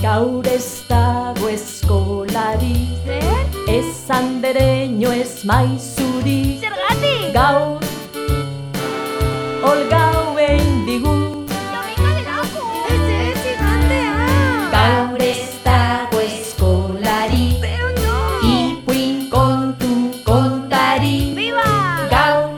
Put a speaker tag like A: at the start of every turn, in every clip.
A: Gaur ez dago eskolari, ez andereño ez maizuri.
B: Zergatik?
A: Gaur, olgauen digu.
B: Domingo de lako. Ez, igandea.
A: Gaur ez dago eskolari,
B: Pero no.
A: ipuin kontu kontari.
B: Viva!
A: Gaur,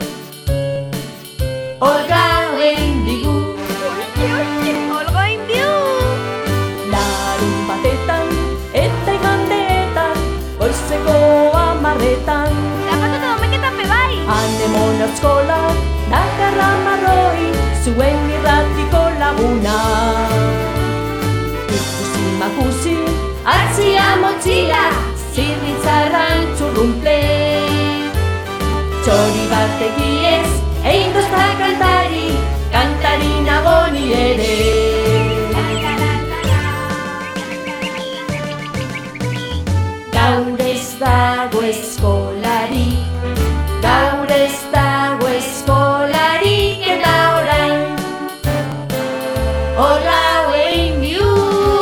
A: olgauen digu.
B: Olga inbiu.
A: Larun batetan eta igandeetan, goizeko 10:00.
B: Zapatu domeketan bebai.
A: Anemona eskola, dakarra marroi, zuen irratiko laguna. Ikusi makusi, atzia motxila, zirritzarran txurrumple. Txori bat egiez, egin dozta kantari, kantari nagoni ere. Gaur ez dago eskolari, gaur ez dago eskolarik eta orain olgauen biu.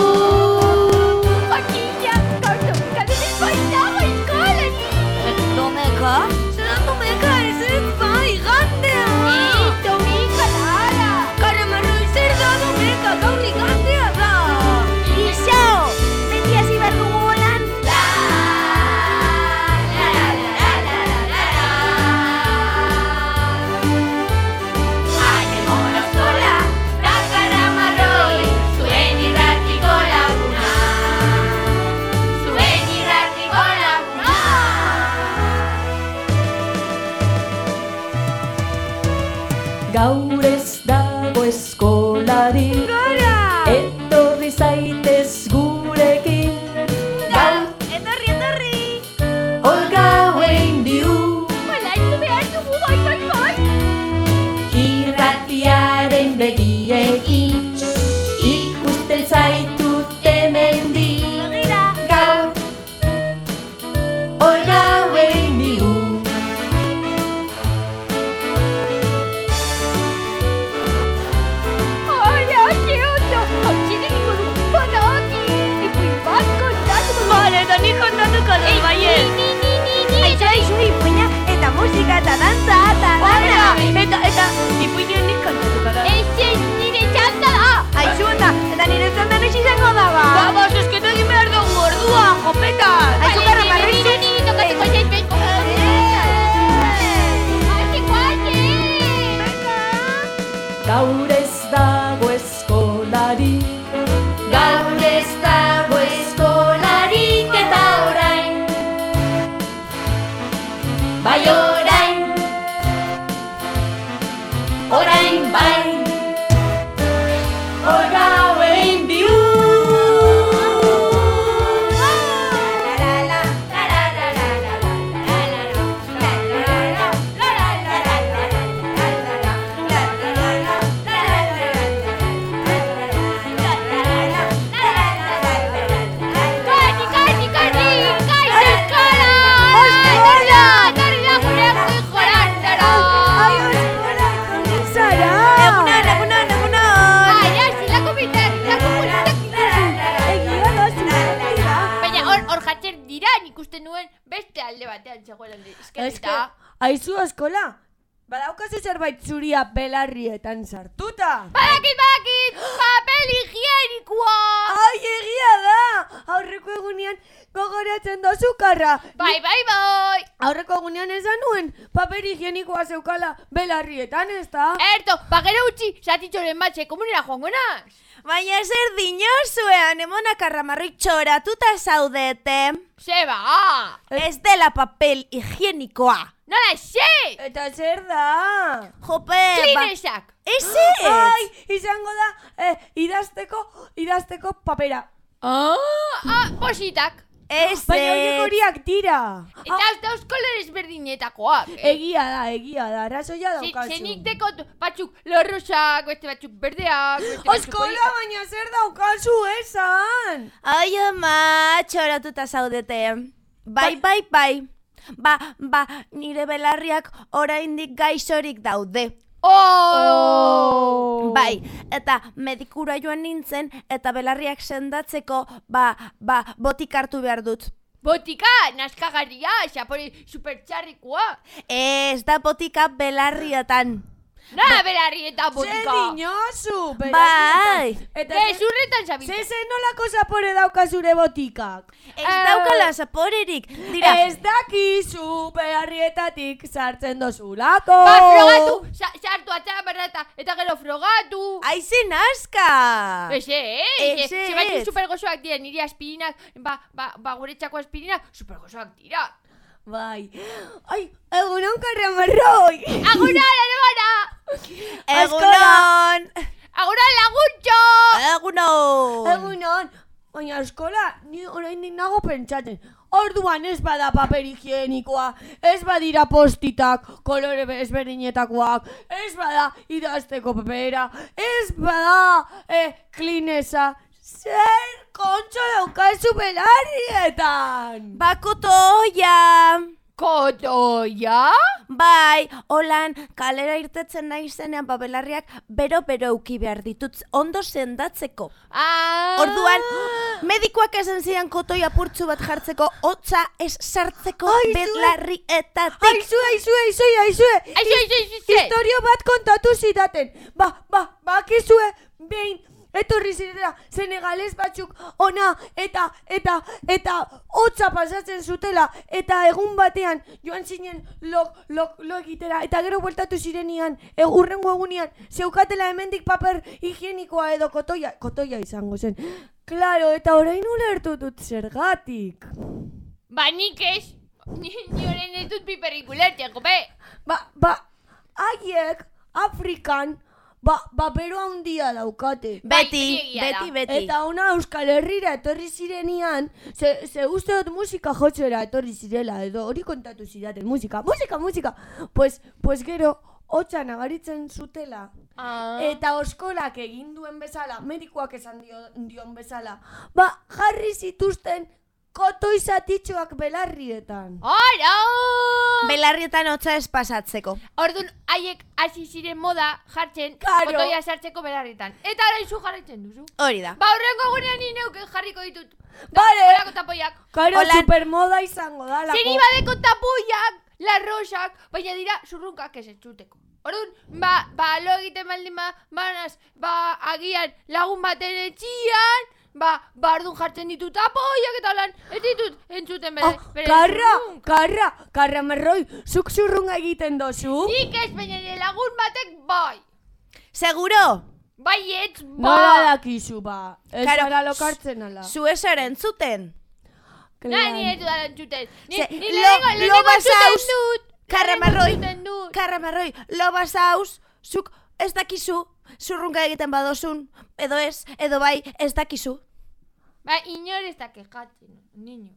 B: Jakina, gaur domekaren ez baitago eskolan. Domeka? Zeran domeka ez bai, igandea. Domeka lara. Karamarroi zer da domeka, gaur igandea da. Iso, beti hasi behar dugu holan.
A: Anemona eskola, dakarra marroi, zuen irratiko laguna. Zuen irratiko laguna. Gaur ez dago eskolari,
B: Gara!
A: etorri zaitez gurekin. Gaur
B: Etorri.
A: olgauen biu.
B: Balaitu behar dugu, bai.
A: Irratiaren begiekin ikusten zaitut hemendik.
B: Begira.
A: Gaur olgauen biu.
B: Hola, que ondo! Hautsi egingo dugu badaki! Ipuin bat kontatuko dugu! Bale, eta nik kontatuko dut, baiet! Aizu, ipuina, eta musika, eta dantza, eta dana! Eta ipuina nik kontatuko dut! Ez, nire txanda da! Aizu, eta nire txanda noiz izango da, ba! Ba, zuzketu egin behar dugu ordua, jopetan! Aizu, garra marroizu! Nire tokatuko zait beko!
A: Gaur ez dago eskolari, gaur ez dago eskolarik eta orain. Bai orain, orain bai, olgauen biu.
B: Ikusten nuen beste alde batean zegoelan
C: Eske, aizu eskola, badaukazu zerbait zuria belarrietan sartuta.
B: Badakit, papel higienikoa!
C: Ai, egia da! Aurreko egunean gogoratzen da sukarra.
B: Bai!
C: Aurreko egunean esan nuen paper higienikoa zeukala belarrietan, ez da?
B: Erto, bagero utzi, zatitxoren batxe, komunera joango naz?
D: Baina zer dinozue, anemona karramarroi txoratuta zaudete.
B: Zeba!
D: Ez dela papel higienikoa.
B: Nola ze!
C: Eta zer da?
D: Jope,
B: Klinesak!
D: Eze!
C: Ai, izango da idazteko papera.
B: Positak!
D: Eze!
C: Baina horiek horiak dira.
B: Eta kolorez berdinetakoak.
C: Egia da, arrazoia daukazu.
B: Zenik dekot batzuk lorrosak, beste batzuk berdeak, beste batzuk
C: Oskola, baina zer daukazu esan?
D: Ai, ama, txoratuta zaudete. Bai. Ba, nire belarriak oraindik gaixorik daude.
A: Oh!
D: Bai, eta medikura joan nintzen, eta belarriak sendatzeko, botik hartu behar dut.
A: Botika, naskagarria, xapore supertxarrikoa.
D: Ez da botika belarrietan.
A: Na, belarri eta botika.
C: Ze dinosu,
D: Bai.
C: Eta
A: Zurretan zabiltza.
C: ze nolako zapore dauka zure botikak?
D: Ez daukala zaporerik. Dira,
C: Ez dakizu belarrietatik sartzen dozulako.
A: Ba, frogatu, sartu atzara berrata, eta gero frogatu.
D: aizen aska.
A: Eze,
D: Ez,
A: ze baitu
D: ez.
A: supergozoak dira, niri aspirinak, guretzako aspirinak, supergozoak dira.
C: Bai. Ai, egunon karramarroi.
A: Agura, larebara!
D: Egunon.
A: Agura, laguntxo!
D: Egunon.
C: Egunon. Baina eskola, ni oraindik nago pentsatzen. Orduan ez bada paper higienikoa, ez badira postitak, kolore ezberdinetakoak, ez bada idazteko papera, ez bada klinesa. Zer kontxo daukazu belarrietan?
D: Bakotoia.
A: Kotoia?
D: Bai, holan, kalera irtetzen nahi zenean belarriak bero-bero uki behar ditut ondo sendatzeko. Orduan, medikoak esan zidan kotoi apurtzu bat jartzeko, hotza ez sartzeko belarrietatik.
C: Aizue. Historio bat kontatu zidaten. Bakizue, behin, etorri zirela, senegales batzuk ona eta hotza pasatzen zutela, eta egun batean joan zinen lo egitera, eta gero bueltatu zirenian, urrengo egunean, zeukatela hemendik paper higienikoa edo kotoia izango zen. Claro, eta orain ulertu dut zergatik.
A: Ba, nik ez. Ni orain ez dut piperrik ulertzen, jope.
C: Haiek, Afrikan, bero handia daukate.
D: Beti.
C: Eta ona Euskal Herrira etorri zirenian, ze uste dut musika jotzera etorri zirela, edo hori kontatu zidaten, musika. Pues gero, hotza nagaritzen zutela. Eta oskolak egin duen bezala, medikoak esan dion bezala, jarri zituzten kotoizatitxoak belarrietan.
A: Ora!
D: Belarrietan hotza ez pasatzeko.
A: Orduan, haiek hasi ziren moda jartzen
C: Claro.
A: kotoia sartzeko belarritan. Eta orain zu jarraitzen duzu.
D: Hori da.
A: Horrengo gurean ni neuk jarriko ditut.
C: Vale.
A: Horako tapoiak.
C: Karo,
D: Hola.
C: supermoda izango da.
A: Zeri badeko tapoiak, larrosak, baina dira zurrunkak ez entzuteko. Orduan, lo egiten baldin banaz, agian lagun baten etxian, bardun jartzen ditut tapoiak eta lan, ez ditut entzuten bere
C: Karra marroi, zuk zurrunga egiten dozu?
A: Nik ez, baina nire lagun batek bai.
D: Seguro?
A: Baietz,
C: Nola dakizu, ez
D: Karo,
C: gara lokartzen ala.
D: Zu ez entzuten.
A: Nire ez dudan entzuten.
D: Lo basauz,
A: Karramarroi.
D: Karramarroi, lo basauz, zuk ez dakizu, zurrunga egiten badozun, edo ez, edo bai, ez dakizu.
A: Inor ez da kejatzen, niño.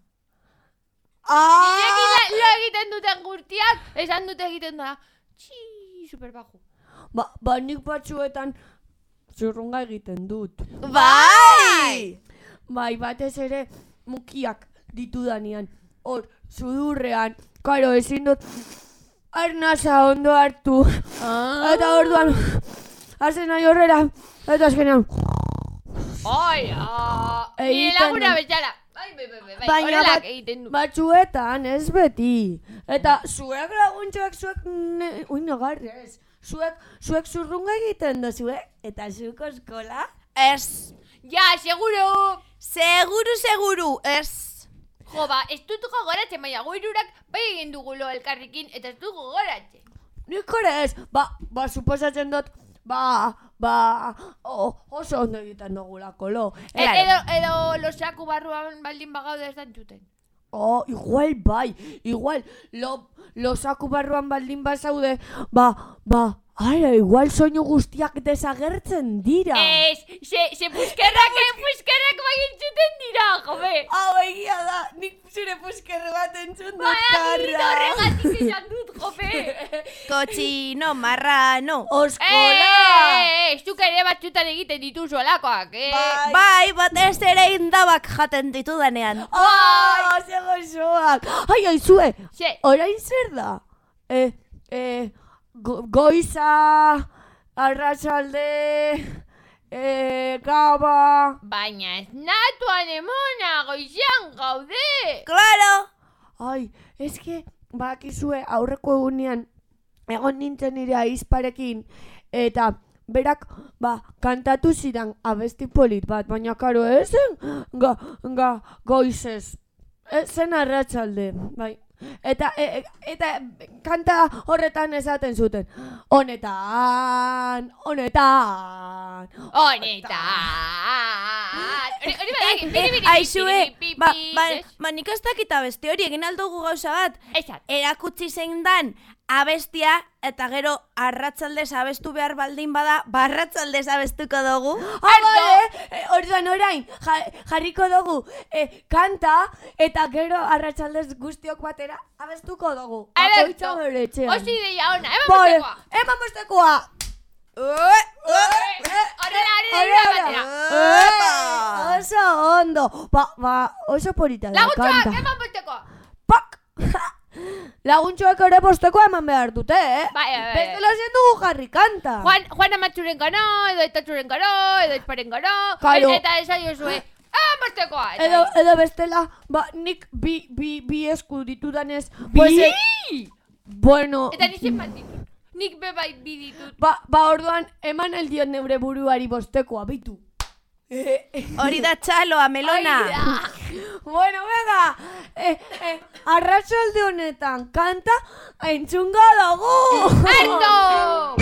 C: Ah!
A: Nirekin lo egiten duten gurtiak, esan dute egiten da, super bajo.
C: Nik batzuetan zurrunga egiten dut.
D: Bai!
C: Bai, batez ere mukiak ditudanean, hor, sudurrean, karo, ezin dut arnasa ondo hartu. Eta orduan, hazen nahi horrela, eta azkenean.
A: Nire laguna betxala. Bai, horrelak egiten du.
C: Batzuetan, ez beti. Eta zuek laguntxoak, nagarrez. Zuek zurrunga egiten dozue, eta zuko eskola?
D: Ez.
A: Ja, seguro.
D: Seguru, ez.
A: Jo, ez dut gogoratzen, baina goirurak bai egin dugulo elkarrekin, eta ez dut gogoratzen.
C: Nik ere ez, suposatzen dut, oso ondo egiten dugulako lo.
A: Edo losaku barruan baldin bagaude ez da entzuten.
C: Igual, losaku barruan baldin bazaude, igual soinu guztiak desagertzen dira.
A: Ez, ze puskerrak bai entzuten dira, jove.
C: Egia da, nik zure puskerre bat entzun dut, Karra.
A: Horregatik esan dut, jove.
D: Kotzino, marrano.
C: Oskola!
A: Zuk ere batzutan egiten dituzu olakoak,
D: Bai, batez ere indabak jaten ditudanean.
C: Ze gozoak! Aizue,
A: Ze.
C: orain zer da? goiza, arratsalde, gaba...
A: Baina ez natuan emona, goizean gaude!
D: Claro!
C: Ai, eske, bakizue aurreko egunean egon nintzen nire aizparekin, eta berak, kantatu zidan abesti polit bat, baina karo ezen goizez, zen arratsalde, bai. Eta kanta horretan esaten zuten. Honetan.
D: Aizue, nik ez dakita beste hori egin aldugu gauza bat. Erakutsi zein dan abestia eta gero arratsaldez abestu behar baldin bada, arratsaldez abestuko dugu.
C: Orduan orain, jarriko dugu kanta eta gero arratsaldez guztiok batera abestuko dugu.
A: Alerto! Osi ideia ona, eman bostekoa! Horrela!
C: Oso ondo! Oso polita da kanta.
A: Laguntxoak, eman bostekoa!
C: Pak! Laguntxoak ere bostekoa eman behar dute, Bestela zen dugu jarri kanta.
A: Juan amatxuren gano, edo etatxuren gano, edo izparen gano, eta esaiozue, bostekoa!
C: Edo bestela, nik bi esku ditudanez...
A: Bi?
C: Bueno...
A: Eta nizien bat ditut. Nik bebai bi ditut.
C: Orduan, eman eldion neure buruari bostekoa, bitu.
D: Hori da txaloa, Melona.
C: Bueno, venga, arratsalde honetan kanta entzungo dugu.
A: Harto!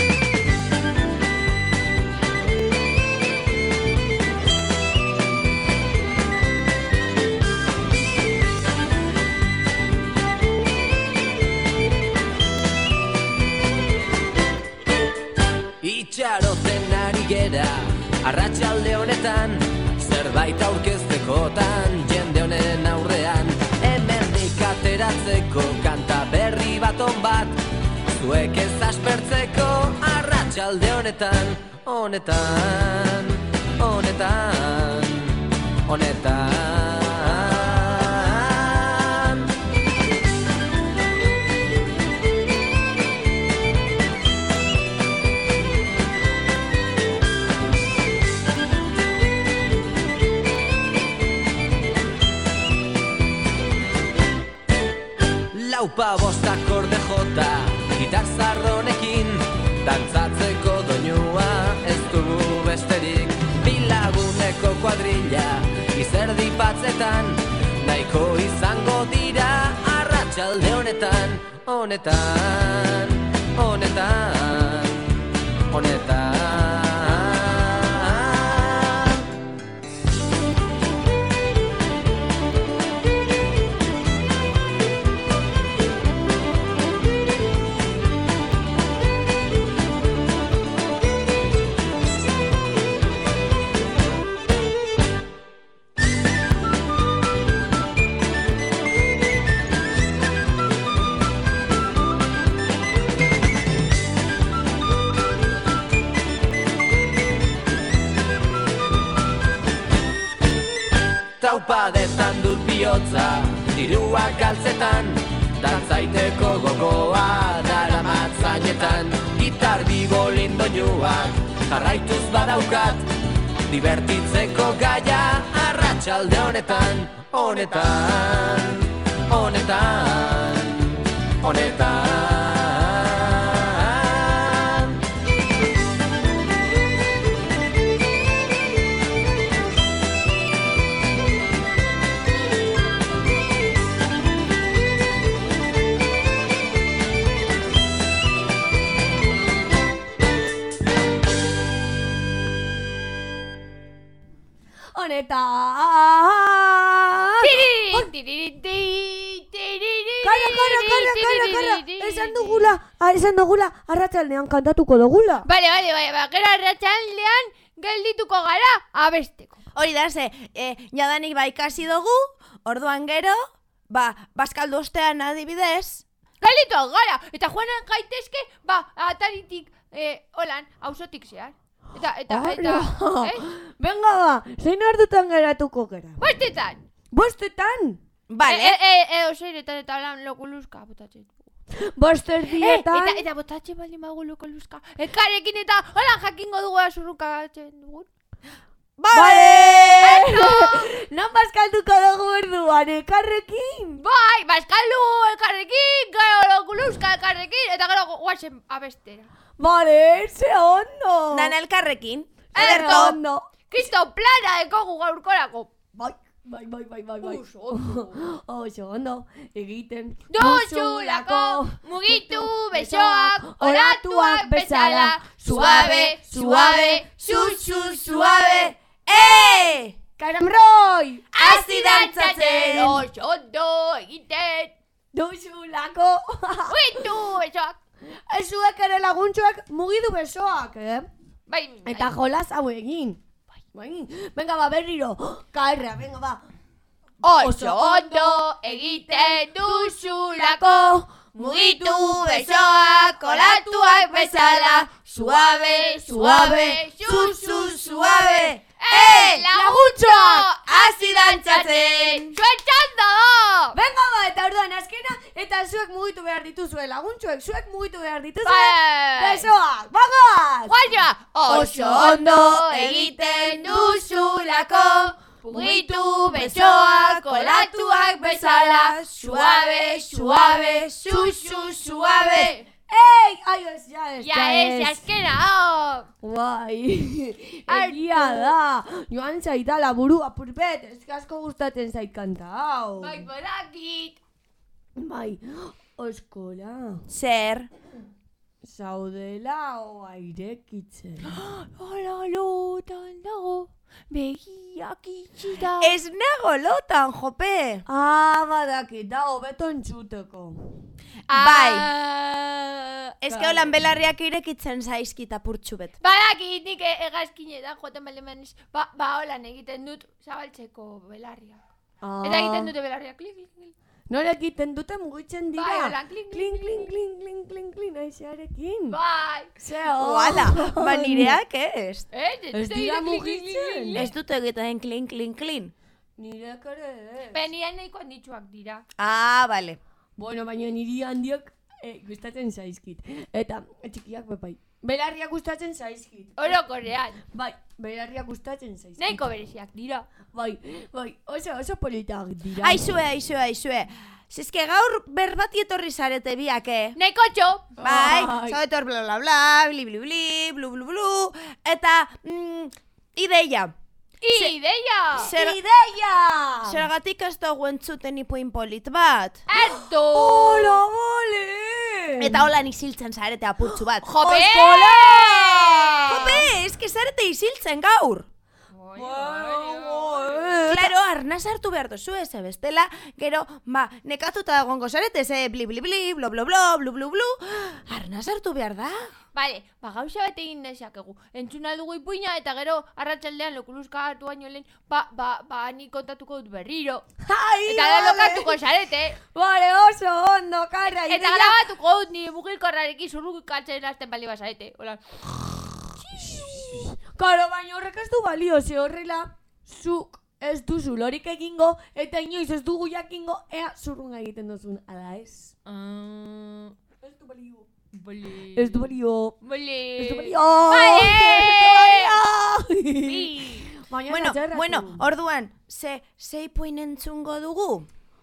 E: Itxaroten ari gera, arratsalde honetan, zerbait aurkeztekotan, jende honen aurrean, hemendik ateratzeko kanta berri baton bat, zuek ez aspertzeko arratsalde honetan, honetan. Laupa bostak orde jota, gitar zarronekin, dantzatzeko doinua ez dugu besterik. Bilaguneko kuadrilla, izerdi batzetan, nahiko izango dira arratsalde honetan, Traupadetan dut bihotza, diruak galtzetan, dantzaiteko gogoa daramat zainetan. Gitar bigolin doinuak jarraituz badaukat, divertitzeko gaia arratsalde honetan.
C: Esan dugula, arratsaldean kantatuko dugula.
A: Bale, gero arratsaldean geldituko gara abesteko.
D: Hori da, jadanik ikasi dugu, orduan gero, bazkaldu ostean adibidez.
A: Gelditu gara, eta joanen gaitezke, ataritik, holan, auzotik zehar. Eta,
C: Venga, zein ordutan geratuko gara?
A: Bostetan?
C: Bostetan?
D: Bale.
A: Edo zeiretan eta lan lokuluzka botatzen.
C: bosterdietan.
A: Eta botatxe baldin maguluko luzka. Elkarrekin eta hola jakingo dugu azurrukatzen dugun.
C: Bale! Non bazkalduko dugu orduan, elkarrekin?
A: Bai, bazkaldu elkarrekin, gero luzka elkarrekin, eta gero guazen abestera.
C: Bale, ze ondo!
D: Dana elkarrekin.
C: Ederto! Ondo!
A: Kristo plana dekogu gaurkorako.
C: Bai. Oso ondo, egiten
A: duzulako, mugitu besoak, oratuak bezala, suave, suave, suave.
C: Karamroi!
D: Hasi dantzatzen!
A: Oso ondo egiten
C: duzulako,
A: mugitu besoak.
C: Zuek ere laguntxoak mugitu besoak,
A: Bai,
C: Eta jolas hau egin. Venga, ba, berriro. Karra, venga, ba.
A: Oso ondo egiten duzulako, mugitu besoak, olatuak bezala, suave, suave, suave. Laguntxo!
D: Hasi dantzatzen!
A: Sueltando!
C: Venga, ba, eta orduan azkena, eta zuek mugitu behar dituzue, laguntxoek, zuek mugitu behar dituzue.
A: Bai.
C: Besoak, bagaz!
A: Guaia! Oso ondo egiten duzulako, mugitu besoak, olatuak bezala, suave, suave, suave.
C: Ei, ai, ez.
A: Ja ez, azkena,
C: Guai, egia da. Joan zaitala burua purpet, ez asko gustatzen zait kanta hau.
A: Bai, badakit.
C: Bai, oskola.
D: Zer?
C: Zaudela o airekitzen.
A: Hola, lotan dago, begiak itxita.
D: Ez nago lotan, jope!
C: Badakit, da hobeto entzuteko.
D: Bai. Ez que holan belarriak irekitzen zaizkit apurtxu bet.
A: Badakit, nik egazkinetan joten balemanez, holan egiten dut zabaltzeko belarriak. Eta egiten dute belarriak, klik.
C: Nola egiten dute mugitzen dira?
A: Bai, holan,
C: Klin, aizearekin.
A: Bai.
C: Zeo.
D: Oala, ba nireak ez.
C: Ez dira mugitzen.
D: Ez dut egiten klin.
C: Nireak ere ez.
A: Benian nahiko handitxuak dira.
D: Bale.
C: Bueno, baina niri handiak gustatzen zaizkit. Eta txikiak bepai. Belarriak gustatzen zaizkit.
A: Orokorrean.
C: Bai, belarriak gustatzen zaizkit.
A: Nahiko bereziak dira.
C: Bai, oso politak dira.
D: Aizue. Zizke gaur berbati etorri zarete biak,
A: Nahiko txo.
D: Bai, zauetor bla bla bla, blu. Eta, ideia.
A: Ideia!
C: Ideia!
D: Zergatik ez dugu entzuten ipuin polit bat.
A: Erto!
C: Hola, bole!
D: Eta holan isiltzen zarete apurtzu bat.
A: Jope!
D: Jope, eske zarete isiltzen gaur. Claro, arnaz hartu behar dozu ez, bestela, gero, nekatuta egongo zarete, ze bli, blu, arnaz hartu behar da.
A: Bale, gauza bat egin dezakegu. Entzun aldugu ipuina eta gero arratsaldean lokuluzka hartu baino lehen, ni kontatuko dut berriro. Eta da lokatuko zarete.
C: Bale, oso ondo, karra, ideia.
A: Eta grabatuko dut nire mugilkorrarekin zurrukatzen hasten bali bazarete. Hola.
C: Karo, baina horrek ez du balio, ze horrela zuk ez duzu lorik egingo eta inoiz ez dugu jakingo ea zurrunga egiten duzun, ala ez? Ez du balio. Ez du balio.
D: Bueno, orduan, ze ipuin entzungo dugu?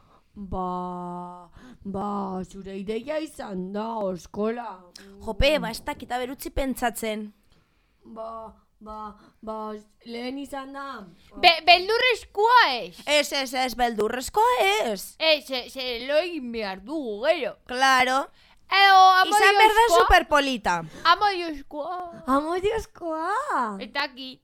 C: Zure ideia izan da, oskola.
D: Jope, ez dakita berutzi pentsatzen.
C: Lehen izan da.
A: Beldurrezkoa ez.
D: Ez, beldurrezkoa ez.
A: Ze lo egin behar dugu, gero.
D: Claro.
A: Izan
D: behar da superpolita.
C: Amodiozkoa.
A: Eta aki.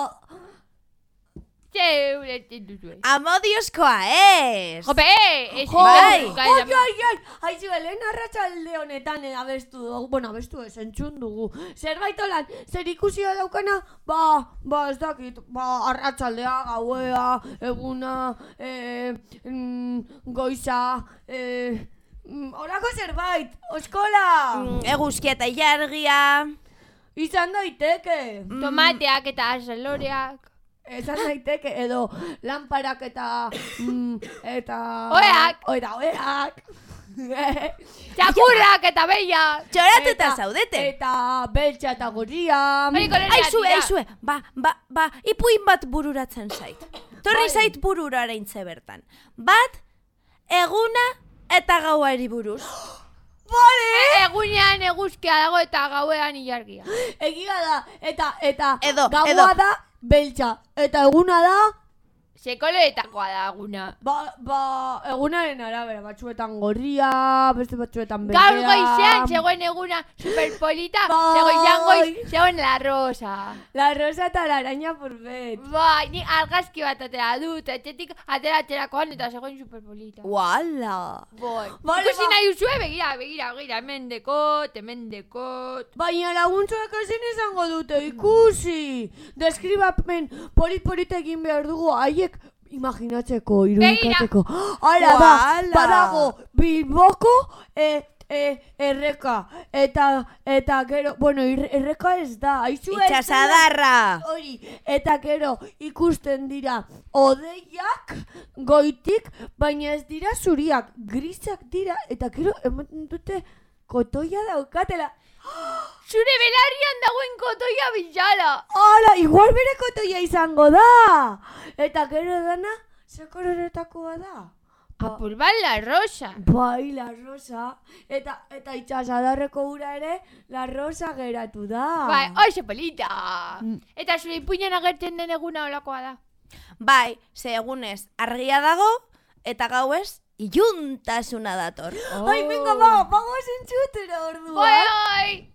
D: Amodiozkoa ez.
A: Jope, ez.
C: Aizu, lehen arratsalde honetan abestu ez entzun dugu. Zerbait olan, zer ikusia daukana, ez dakit, arratsaldea, gauea, eguna, goiza, horako zerbait, oskola.
D: Eguzkia eta ilargia.
C: Izan daiteke.
A: Tomateak eta azaloreak.
C: Esan daiteke edo lamparak eta
A: oeak.
C: Oeak.
A: Txapurrak eta beia.
D: Txoratuta zaudete.
C: Eta beltza eta gorria.
D: Aizue. Ba, ipuin bat bururatzen zait. Torri zait bururara intze bertan. Bat, eguna eta gauari buruz.
C: Bale!
A: Egunean eguzkia dago eta gauean ilargia.
C: Egia da, eta
D: Edo.
C: gaua da beltza. Eta eguna da...
A: Sekoletakoa da eguna.
C: Egunaren arabera, batzuetan gorria, beste batzuetan beltzea.
A: Gaur goizean zegoen eguna superpolita, zegoen goiz zegoen la rosa.
C: La rosa eta la araña purbet.
A: Bai, ni argazki bat atera dut, etxetik ateratzerakoan eta zegoen superpolita.
D: Uala.
A: Bai.
C: Vale,
A: Ikusi nahi duzue, begira, hemen dekot.
C: Baina laguntzuek ezin izango dute ikusi. Deskribapen polit egin behar dugu haiek imaginatzeko, irudikatzeko. Hala da, badago Bilboko erreka. Eta gero, bueno, erreka ez da.
D: Itxasadarra.
C: Hori, eta gero ikusten dira odeiak goitik, baina ez dira zuriak, grisak dira, eta gero ematen dute kotoia daukatela.
A: Zure belarrian dagoen kotoia bizala.
C: Hala, igual bere kotoia izango da. Eta gero dana, zekororetakoa da.
A: Apur bat la rosa.
C: Bai, la rosa. Eta itxasadarreko ura ere, la rosa geratu da.
A: Bai, oso polita. Eta zure ipuinan agertzen den eguna olakoa da.
D: Bai, ze egunez argia dago, eta gauez iluntasuna dator.
C: Ai, venga, vamos entzutera ordua.
A: Bai!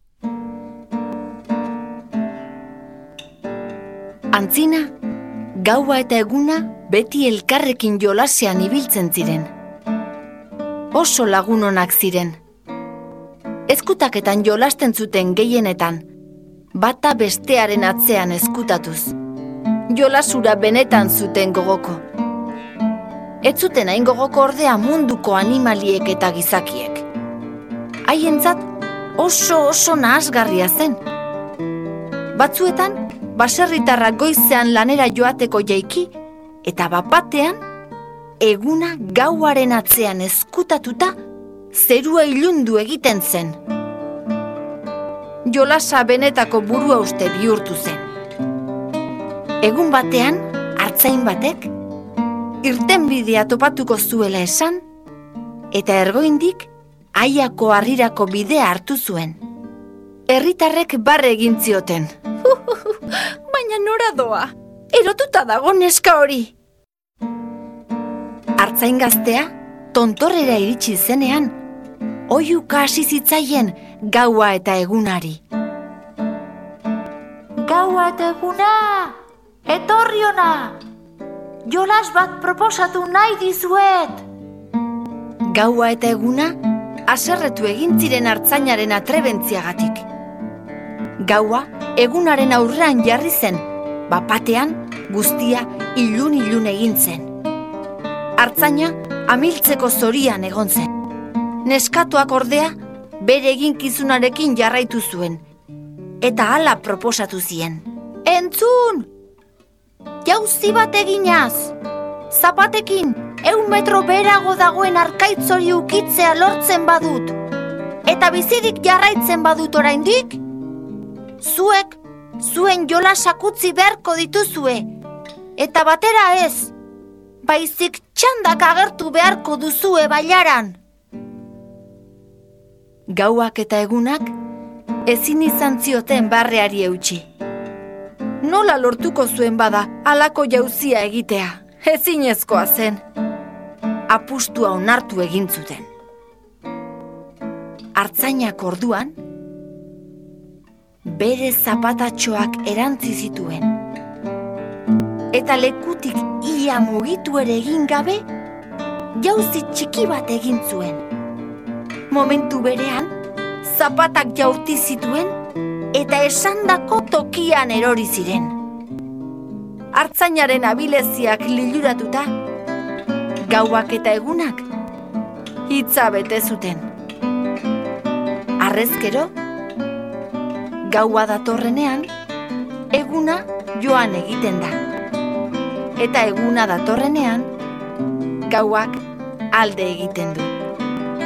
F: Antzina, gaua eta eguna beti elkarrekin jolasean ibiltzen ziren. Oso lagun onak ziren. Ezkutaketan jolasten zuten gehienetan, bata bestearen atzean ezkutatuz. Jolasura benetan zuten gogoko. Ez zuten hain gogoko ordea munduko animaliek eta gizakiek. Haientzat oso nahasgarria zen. Batzuetan, baserritarrak goizean lanera joateko jaiki, eta bapatean, eguna gauaren atzean ezkutatuta, zerua ilundu egiten zen. Jolasa benetako burua uste bihurtu zen. Egun batean, artzain batek, irtenbidea topatuko zuela esan, eta ergoindik Aiako harrirako bidea hartu zuen. Herritarrek barre egin zioten. Baina nora doa, erotuta dago neska hori. Artzain gaztea, tontorrera iritsi zenean, oihuka hasi zitzaien gaua eta egunari. Gaua eta eguna, etorri ona! Jolas bat proposatu nahi dizuet! Gaua eta eguna, haserretu egin ziren artzainaren atrebentziagatik. Gaua, egunaren aurrean jarri zen, bapatean guztia ilun egin zen. Artzaina, amiltzeko zorian egon zen. Neskatuak ordea, bere eginkizunarekin jarraitu zuen, eta hala proposatu zien. Entzun! Jauzi bat eginaz! Zapatekin, 100 metro berago dagoen arkaitzori ukitzea lortzen badut. Eta bizirik jarraitzen badut oraindik, zuek, zuen jolasak utzi beharko dituzue. Eta batera ez, baizik txandak agertu beharko duzue bailaran. Gauak eta egunak, ezin izan zioten barreari eutsi. Nola lortuko zuen bada, halako jauzia egitea, ezinezkoa zen. Apustua onartu egin zuten. Artzainak orduan, bere zapatatxoak erantzi zituen. Eta lekutik ia mugitu ere egin gabe, jauzi txiki bat egin zuen. Momentu berean, zapatak jaurti zituen, eta esandako tokian erori ziren. Artzainaren abileziak liluratuta, gauak eta egunak hitza bete zuten. Harrezkero, gaua datorrenean, eguna joan egiten da. Eta eguna datorrenean, gauak alde egiten du.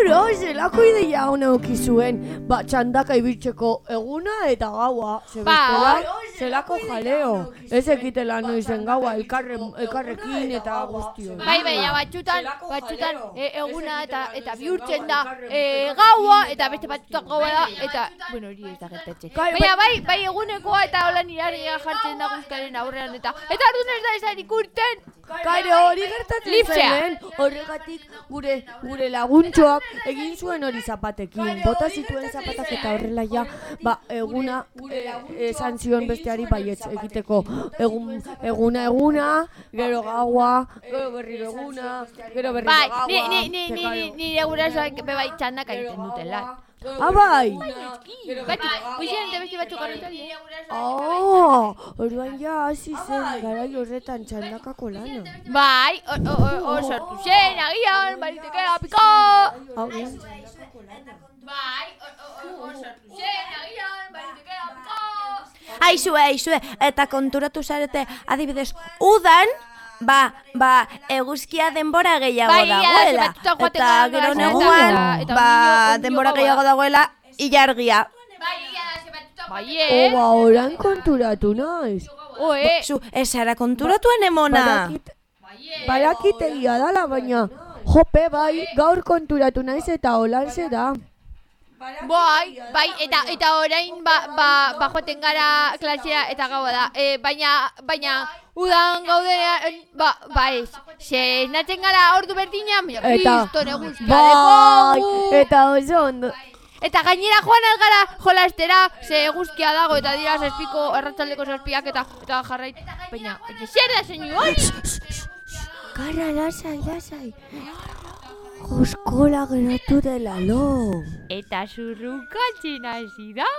C: Karo, zelako ideia hona ukizuen, txandaka ibiltzeko eguna eta gaua. Zelako jaleo. Ez ekitela noizen gaua, elkarrekin eta guztio.
A: Bai, batxutan eguna eta bihurtzen da gaua, eta beste batxutan gaua da, eta, bueno, hori ez da gertatzen. Baina bai egunekoa eta hola nirarria jartzen da guztaren aurrean, eta ardun ez da esan ikurten.
C: Karo, hori gertatzen zen, horregatik gure laguntxoak egin zuen hori zapatekin. Bota zituen zapatak eta horrela ja, eguna esan zion besteari baietz egiteko. Eguna, gero gaua, gero berriro eguna, gero berriro gaua.
A: Nire gurasoak bebai txandak egiten dutela.
C: Bai!
A: Beste batzuk arretari.
C: Orduan ja hasi zen garai horretan txandakako lana.
A: Bai, sortu zen, agian, baritekea pika! Bai, sortu zen, agian, baritekea pika!
D: Aizue, eta konturatu zarete, adibidez, udan, eguzkia denbora gehiago dagoela. Eta gero neguan, denbora gehiago dagoela, ilargia.
C: Oran konturatu naiz.
D: Zu, ez ara konturatuan emona.
C: Barakitegia dala, baina jope gaur konturatu naiz eta holanze da.
A: Bai, eta orain joten gara klasea eta gaua da. Baina udan gaudenean, ez. Esnatzen gara ordu berdina, kriston eguzkia dekogu.
C: Eta oso ondo.
A: Eta gainera joan algara jolastera, ze eguzkia dago eta dira erratzaldeko 6 eta jarrait. Baina, zer da zeinu hori?
C: Kara, lasai. Oskola geratu dela lo.
A: Eta zurrukatzen hasi da.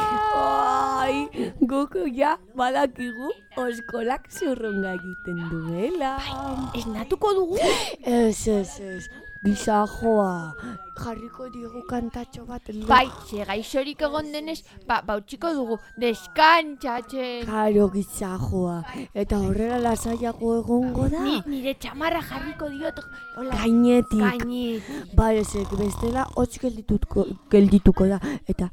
C: Guk ja badakigu oskolak zurrunga egiten duela.
A: Esnatuko dugu?
C: Ez. Gizajoa, jarriko digu kantatxo bat.
A: Bai, ze gaixorik egon denez, utziko dugu deskantzatzen.
C: Karo, gizajoa, eta horrela lasaiago egongo da.
A: Nire txamarra jarriko diot.
C: Gainetik. Ezek, bestela hotz geldituko da. Eta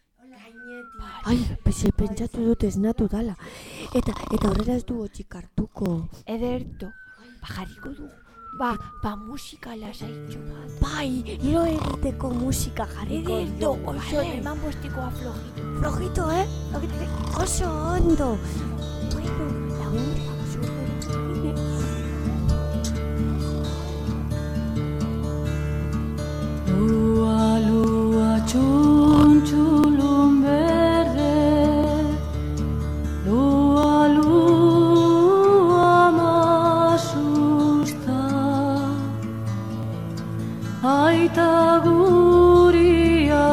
C: pentsatu dut esnatu dala. Eta horrela ez du hotzik hartuko.
A: Ederto, jarriko dugu. Musika lasaitxo bat.
C: Bai, lo egiteko musika jarriko.
A: Ederto, oso eman bostikoa flojito.
C: Flojito, oso ondo. Bueno, laguntzak zurren.
G: Lua txuntxulun berde, lua masusta, aita guria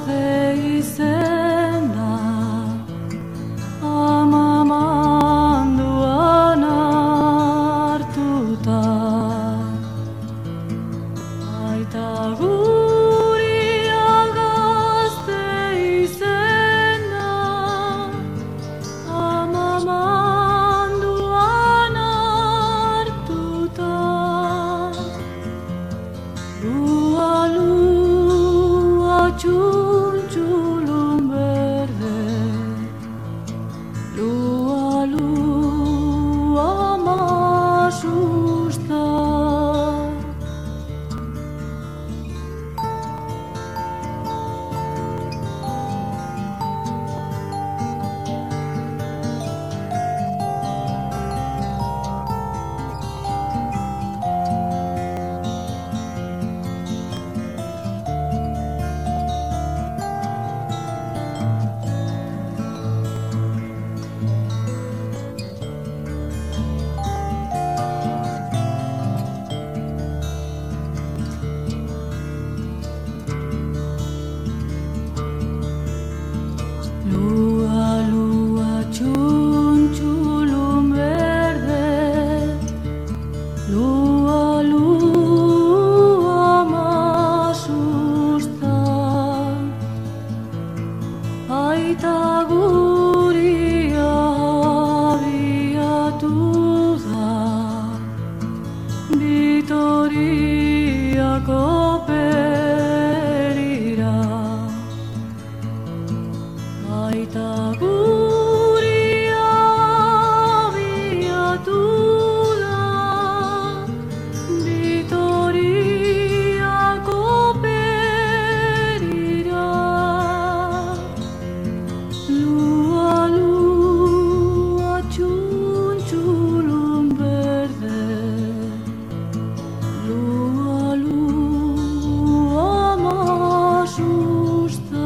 G: gazte izena, amaman Aita guria biatu da Vitoriako perira Lua, lua, txuntxulun berde Lua, lua, masusta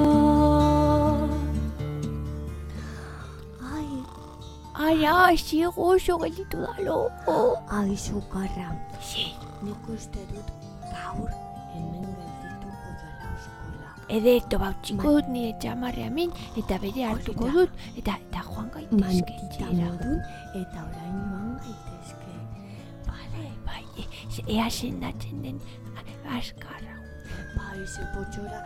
A: Ai, gozo gelditu dalo.
C: Ai, sukarra.
A: Si.
C: Nik uste dut gaur hemen geldituko dela eskola.
A: Ederto bautxiko dut nire txamarra hemen, eta bere hartuko dut, eta joan gaitezke.
C: Mantita modun, eta orain joan gaitezke. Bale?
A: Bai, ea sendatzen den askarra.
C: Bai, ze potxora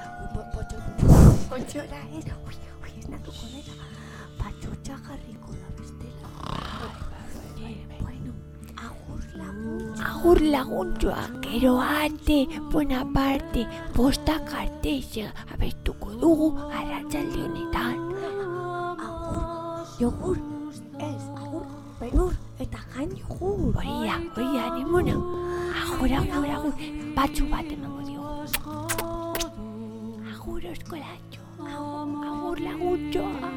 C: ez, ez natuko dela. Patxotxa jarriko da bestela. Bueno, agur laguntxo.
A: Agur laguntxoa, gero arte, buena parte, postak arte, abestuko dugu arratsalde honetan.
C: Agur, jogur, ez, agur, benur, eta gain jogur.
A: Hori da, nimona. Agur, batzu bat emango diogu. Agur eskolatxo, agur laguntxoa.